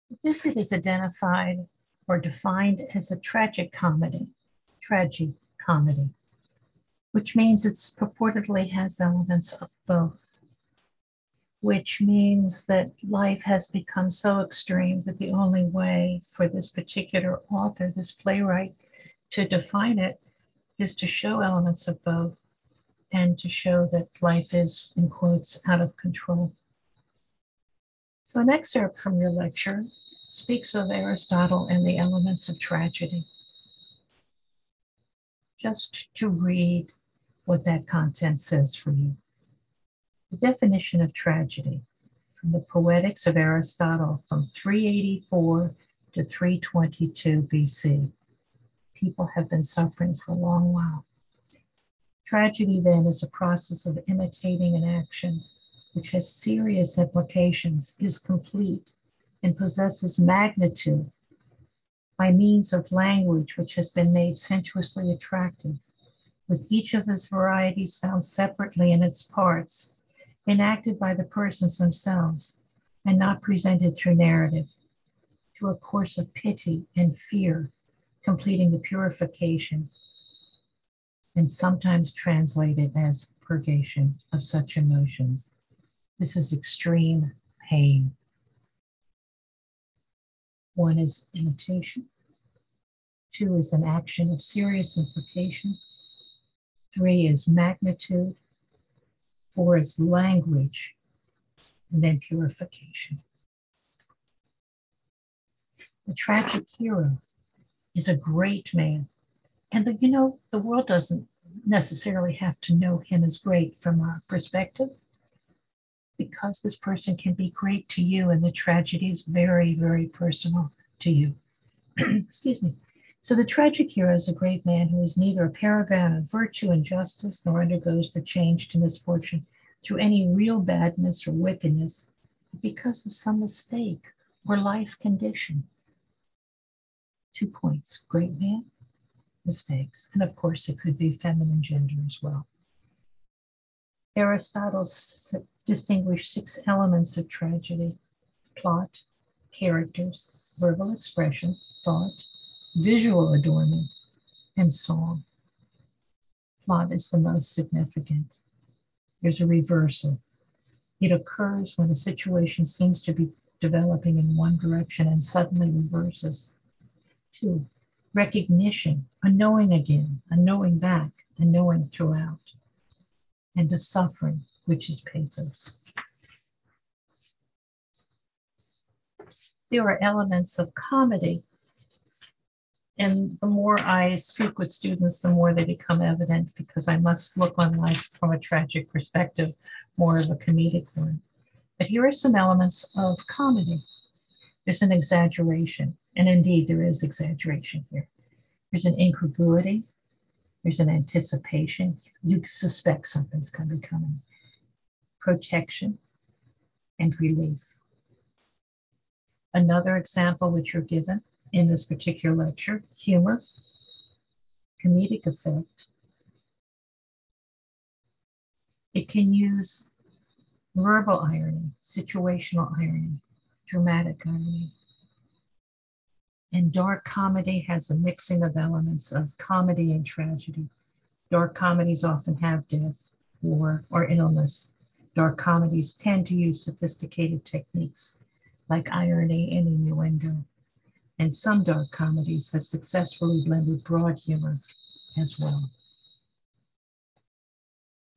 This is identified or defined as a tragic comedy, which means it purportedly has elements of both, which means that life has become so extreme that the only way for this particular author, this playwright, to define it is to show elements of both and to show that life is, in quotes, out of control. So an excerpt from your lecture speaks of Aristotle and the elements of tragedy. Just to read what that content says for you. The definition of tragedy from the Poetics of Aristotle from 384 to 322 BC. People have been suffering for a long while. Tragedy, then, is a process of imitating an action which has serious implications, is complete, and possesses magnitude by means of language which has been made sensuously attractive, with each of its varieties found separately in its parts, enacted by the persons themselves, and not presented through narrative, through a course of pity and fear, completing the purification, and sometimes translated as purgation of such emotions. This is extreme pain. One is imitation. Two is an action of serious implication. Three is magnitude. Four is language. And then purification. The tragic hero is a great man. And the world doesn't necessarily have to know him as great from our perspective, because this person can be great to you and the tragedy is very, very personal to you. Excuse me. So the tragic hero is a great man who is neither a paragon of virtue and justice, nor undergoes the change to misfortune through any real badness or wickedness, but because of some mistake or life condition. 2 points: great man, mistakes, and of course it could be feminine gender as well. Aristotle distinguished 6 elements of tragedy: plot, characters, verbal expression, thought, visual adornment, and song. Plot is the most significant. There's a reversal. It occurs when a situation seems to be developing in one direction and suddenly reverses. 2, recognition, a knowing again, a knowing back, a knowing throughout. And a suffering, which is pathos. There are elements of comedy, and the more I speak with students, the more they become evident, because I must look on life from a tragic perspective, more of a comedic one. But here are some elements of comedy. There's an exaggeration, and indeed there is exaggeration here. There's an incongruity. There's an anticipation. You suspect something's going to be coming. Protection and relief. Another example which you're given in this particular lecture: humor, comedic effect. It can use verbal irony, situational irony, dramatic irony. And dark comedy has a mixing of elements of comedy and tragedy. Dark comedies often have death, war, or illness. Dark comedies tend to use sophisticated techniques like irony and innuendo. And some dark comedies have successfully blended broad humor as well.